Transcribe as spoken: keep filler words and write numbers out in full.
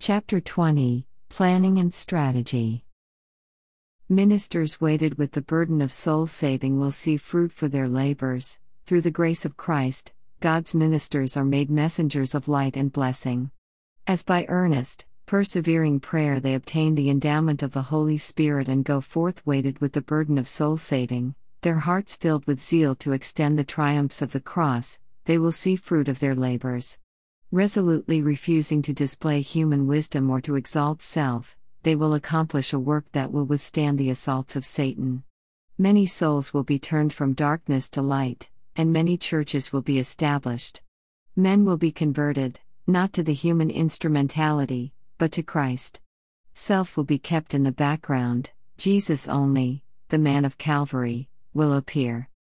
Chapter twenty Planning and Strategy. Ministers weighted with the burden of soul saving will see fruit for their labors. Through the grace of Christ, God's ministers are made messengers of light and blessing. As by earnest, persevering prayer they obtain the endowment of the Holy Spirit and go forth weighted with the burden of soul saving, their hearts filled with zeal to extend the triumphs of the cross, they will see fruit of their labors. Resolutely refusing to display human wisdom or to exalt self, they will accomplish a work that will withstand the assaults of Satan. Many souls will be turned from darkness to light, and many churches will be established. Men will be converted, not to the human instrumentality, but to Christ. Self will be kept in the background, Jesus only, the man of Calvary, will appear.